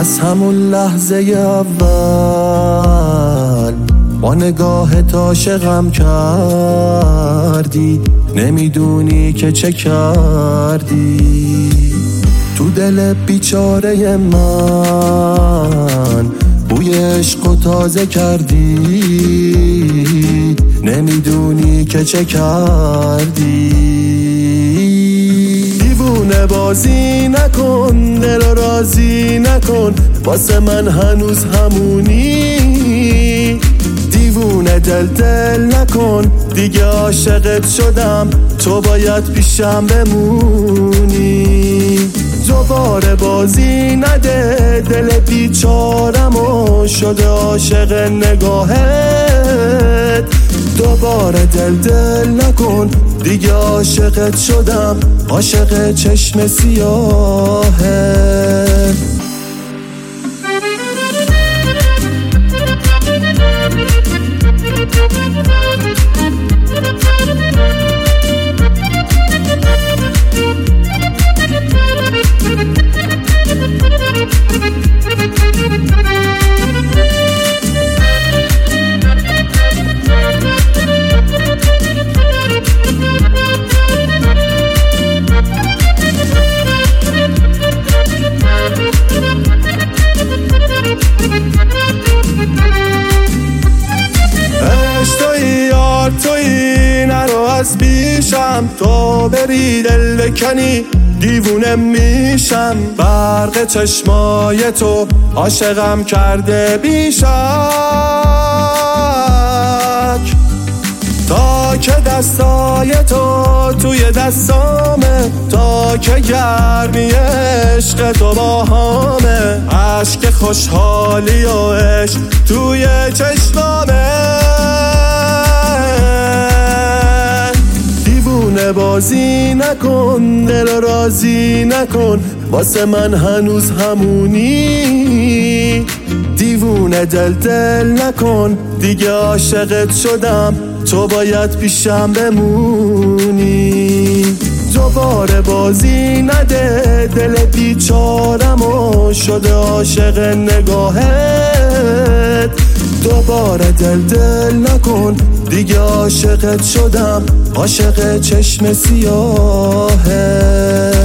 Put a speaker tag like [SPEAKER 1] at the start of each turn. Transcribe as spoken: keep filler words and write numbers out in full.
[SPEAKER 1] از همون لحظه اول با نگاهت عاشقم کردی، نمیدونی که چه کردی. تو دل بیچاره من بوی عشق و تازه کردی، نمیدونی که چه کردی. دیوونه بازی نکن، دل راضی نکن، واسه من هنوز همونی. دیوونه دل دل نکن، دیگه عاشقت شدم، تو باید پیشم بمونی. دوباره بازی نده، دل بیچارمو شده عاشق نگاهت. دوباره دل دل نکن، دیگه عاشقت شدم، عاشق چشم سیاهت. تویی نرو از بیشم، تو بری دل بکنی دیوونه میشم. برق چشمای تو عاشقم کرده بیشک، تا که دستای تو توی دستامه، تا که گرمی عشق تو با همه. عشق خوشحالی و عشق توی چشمامه. دیوونه بازی نکن، دل راضی نکن، واسه من هنوز همونی. دیوونه دل دل نکن، دیگه عاشقت شدم، تو باید پیشم بمونی. دوباره بازی نده، دل بیچارمو شده عاشق نگاهت. دوباره دل دل نکن، دیگه عاشقت شدم، عاشق چشم سیاهت.